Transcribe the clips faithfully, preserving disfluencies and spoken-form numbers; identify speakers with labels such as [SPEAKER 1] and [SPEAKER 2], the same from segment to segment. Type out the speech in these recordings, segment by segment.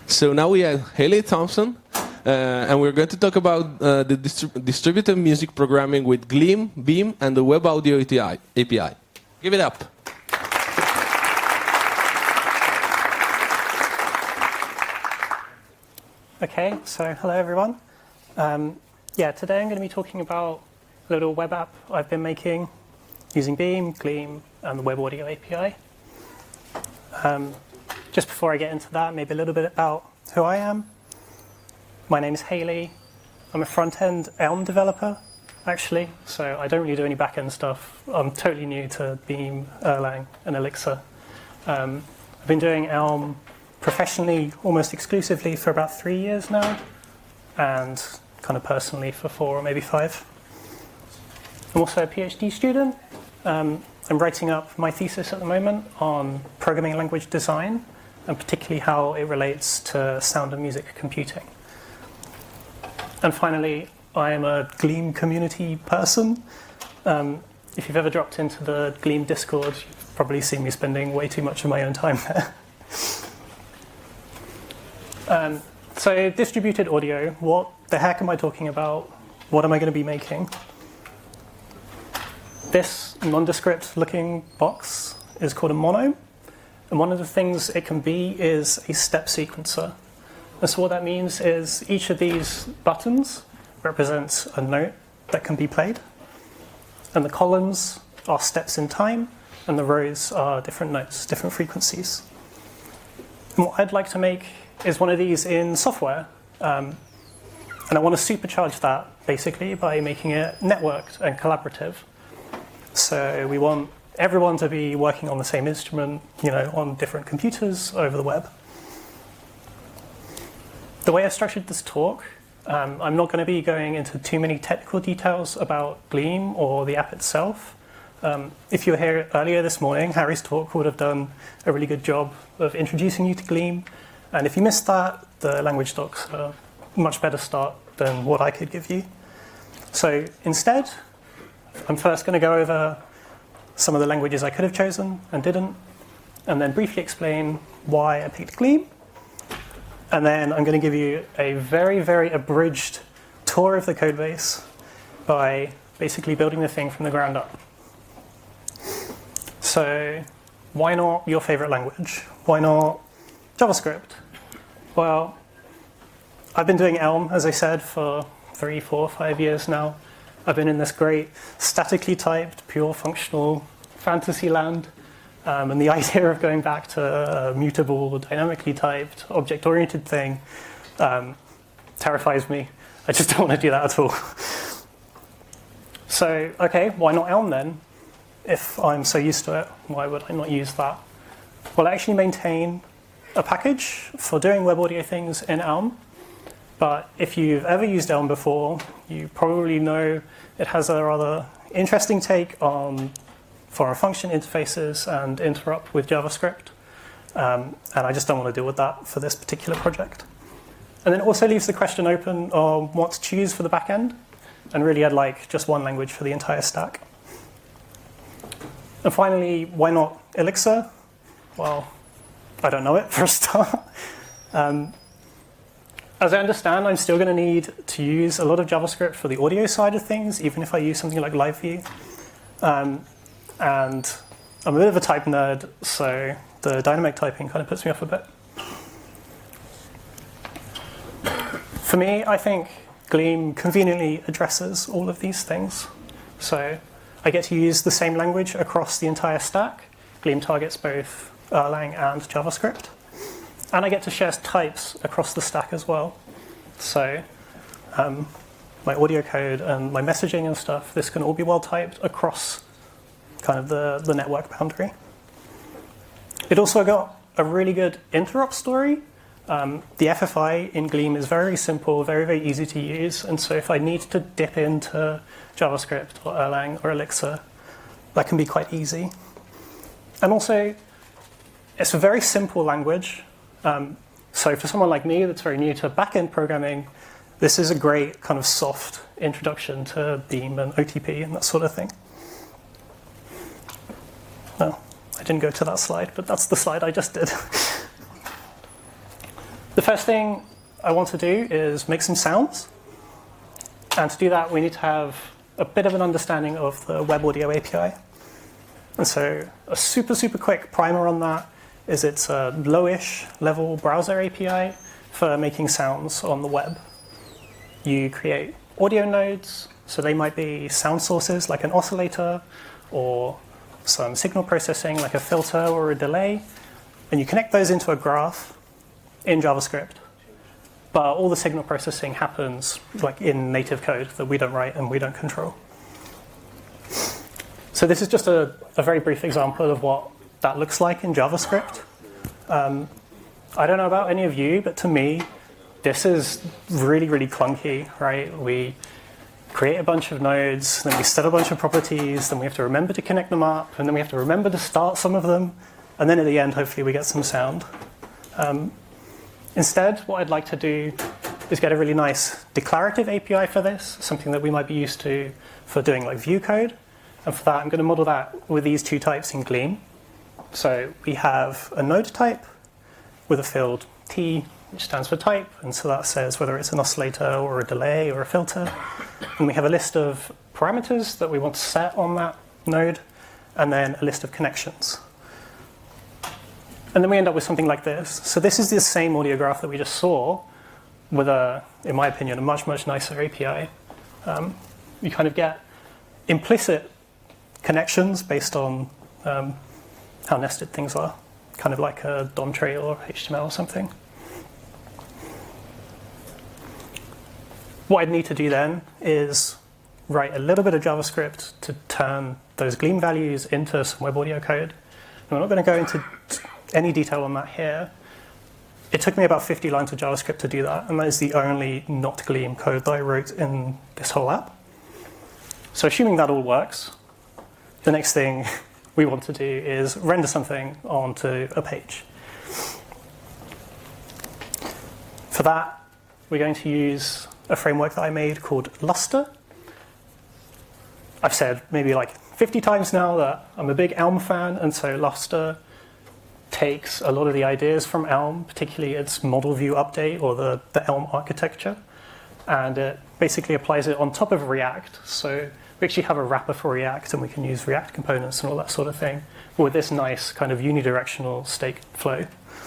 [SPEAKER 1] So now we have Haley Thompson, uh, and we're going to talk about uh, the distrib distributed music programming with Gleam, Beam, and the Web Audio A P I. Give it up.
[SPEAKER 2] Okay, so hello everyone. Um, yeah, today I'm going to be talking about a little web app I've been making using Beam, Gleam, and the Web Audio A P I. Um, just before I get into that, maybe a little bit about who I am. My name is Haley. I'm a front-end Elm developer, actually, so I don't really do any back-end stuff. I'm totally new to Beam, Erlang, and Elixir. Um, I've been doing Elm professionally almost exclusively for about three years now, and kind of personally for four or maybe five. I'm also a PhD student. Um, I'm writing up my thesis at the moment on programming language design, and particularly how it relates to sound and music computing. And finally, I am a Gleam community person. Um, if you've ever dropped into the Gleam Discord, you've probably seen me spending way too much of my own time there. um, so distributed audio, what the heck am I talking about? What am I going to be making? This nondescript looking box is called a mono. And one of the things it can be is a step sequencer. And so what that means is each of these buttons represents a note that can be played. And the columns are steps in time, and the rows are different notes, different frequencies. And what I'd like to make is one of these in software. Um, and I want to supercharge that, basically, by making it networked and collaborative. So we want everyone to be working on the same instrument, you know, on different computers over the web. The way I structured this talk, um, I'm not going to be going into too many technical details about Gleam or the app itself. Um, if you were here earlier this morning, Harry's talk would have done a really good job of introducing you to Gleam. And if you missed that, the language docs are a much better start than what I could give you. So instead, I'm first going to go over some of the languages I could have chosen and didn't, and then briefly explain why I picked Gleam. And then I'm going to give you a very, very abridged tour of the codebase by basically building the thing from the ground up. So why not your favorite language? Why not JavaScript? Well, I've been doing Elm, as I said, for three, four, five years now. I've been in this great statically typed, pure functional fantasy land. Um, and the idea of going back to a mutable, dynamically typed, object-oriented thing um, terrifies me. I just don't want to do that at all. So, okay, why not Elm then? If I'm so used to it, why would I not use that? Well, I actually maintain a package for doing web audio things in Elm. But if you've ever used Elm before, you probably know it has a rather interesting take on foreign function interfaces and interrupt with JavaScript. Um, and I just don't want to deal with that for this particular project. And then it also leaves the question open on what to choose for the back end. And really, I'd like just one language for the entire stack. And finally, why not Elixir? Well, I don't know it for a start. um, As I understand, I'm still going to need to use a lot of JavaScript for the audio side of things, even if I use something like LiveView. Um, and I'm a bit of a type nerd, so the dynamic typing kind of puts me off a bit. For me, I think Gleam conveniently addresses all of these things. So I get to use the same language across the entire stack. Gleam targets both Erlang and JavaScript. And I get to share types across the stack as well. So um, my audio code and my messaging and stuff, this can all be well typed across kind of the, the network boundary. It also got a really good interrupt story. Um, the F F I in Gleam is very simple, very, very easy to use. And so if I need to dip into JavaScript or Erlang or Elixir, that can be quite easy. And also, it's a very simple language. Um, so for someone like me that's very new to back-end programming, this is a great kind of soft introduction to Beam and O T P and that sort of thing. No, I didn't go to that slide, but that's the slide I just did. The first thing I want to do is make some sounds. And to do that, we need to have a bit of an understanding of the Web Audio A P I. And so a super, super quick primer on that is it's a lowish level browser A P I for making sounds on the web. You create audio nodes, so they might be sound sources like an oscillator or some signal processing like a filter or a delay, and you connect those into a graph in JavaScript. But all the signal processing happens like in native code that we don't write and we don't control. So this is just a, a very brief example of what that looks like in JavaScript. Um, I don't know about any of you, but to me, this is really, really clunky, right? We create a bunch of nodes, then we set a bunch of properties, then we have to remember to connect them up, and then we have to remember to start some of them, and then at the end, hopefully, we get some sound. Um, instead, what I'd like to do is get a really nice declarative A P I for this, something that we might be used to for doing like view code. And for that, I'm going to model that with these two types in Gleam. So we have a node type with a field T, which stands for type, and so that says whether it's an oscillator or a delay or a filter. And we have a list of parameters that we want to set on that node, and then a list of connections. And then we end up with something like this. So this is the same audio graph that we just saw with a, in my opinion, a much, much nicer A P I. Um, you kind of get implicit connections based on um, how nested things are, kind of like a D O M tray or H T M L or something. What I'd need to do then is write a little bit of JavaScript to turn those Gleam values into some web audio code. And I'm not going to go into any detail on that here. It took me about fifty lines of JavaScript to do that, and that is the only not Gleam code that I wrote in this whole app. So assuming that all works, the next thing we want to do is render something onto a page. For that, we're going to use a framework that I made called Lustre. I've said maybe like fifty times now that I'm a big Elm fan, and so Lustre takes a lot of the ideas from Elm, particularly its model view update or the, the Elm architecture, and it basically applies it on top of React. So we actually have a wrapper for React, and we can use React components and all that sort of thing with this nice kind of unidirectional state flow.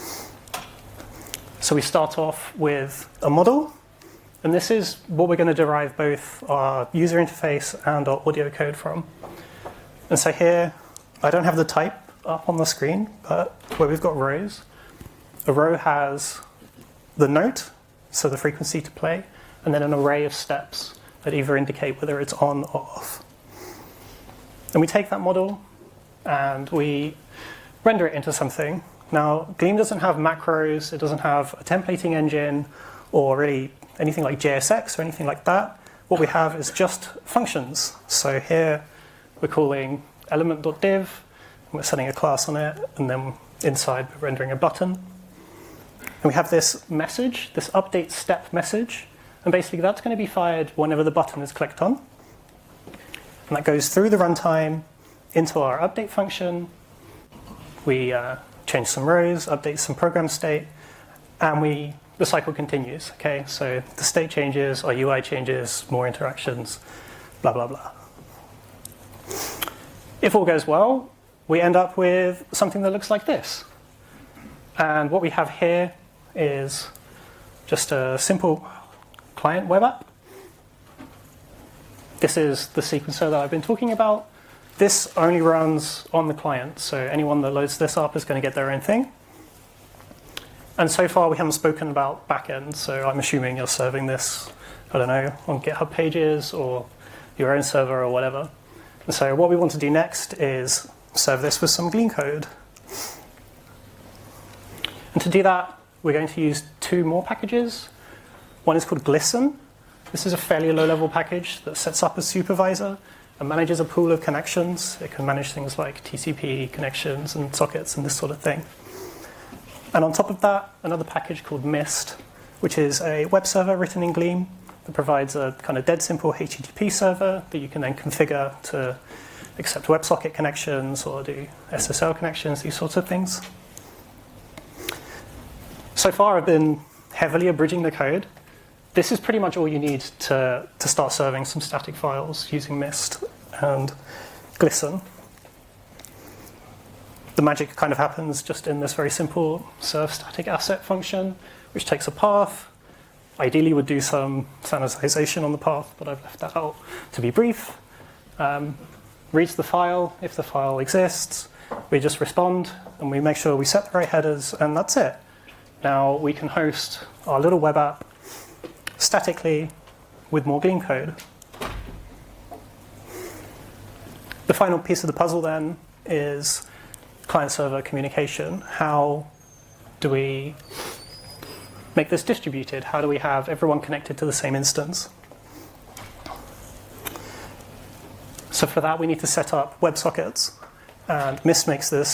[SPEAKER 2] So we start off with a model, and this is what we're going to derive both our user interface and our audio code from. And so here, I don't have the type up on the screen, but where we've got rows, a row has the note, so the frequency to play, and then an array of steps that either indicate whether it's on or off. And we take that model and we render it into something. Now, Gleam doesn't have macros, it doesn't have a templating engine, or really anything like J S X or anything like that. What we have is just functions. So here we're calling element.div, we're setting a class on it, and then inside we're rendering a button. And we have this message, this update step message, and basically that's going to be fired whenever the button is clicked on. And that goes through the runtime into our update function. We uh, change some rows, update some program state, and we the cycle continues. Okay, so the state changes, our U I changes, more interactions, blah, blah, blah. If all goes well, we end up with something that looks like this. And what we have here is just a simple client web app. This is the sequencer that I've been talking about. This only runs on the client, so anyone that loads this up is going to get their own thing. And so far we haven't spoken about backend, so I'm assuming you're serving this, I don't know, on GitHub pages or your own server or whatever. And so what we want to do next is serve this with some Gleam code. And to do that, we're going to use two more packages. One is called Glisten. This is a fairly low-level package that sets up a supervisor and manages a pool of connections. It can manage things like T C P connections and sockets and this sort of thing. And on top of that, another package called Mist, which is a web server written in Gleam that provides a kind of dead simple H T T P server that you can then configure to accept WebSocket connections or do S S L connections, these sorts of things. So far, I've been heavily abridging the code. This is pretty much all you need to, to start serving some static files using Mist and Glisten. The magic kind of happens just in this very simple serve static asset function, which takes a path. Ideally would do some sanitization on the path, but I've left that out to be brief. Um, reads the file. If the file exists, we just respond, and we make sure we set the right headers, and that's it. Now we can host our little web app statically with more Gleam code. The final piece of the puzzle then is client-server communication. How do we make this distributed? How do we have everyone connected to the same instance? So for that, we need to set up WebSockets. And Mist makes this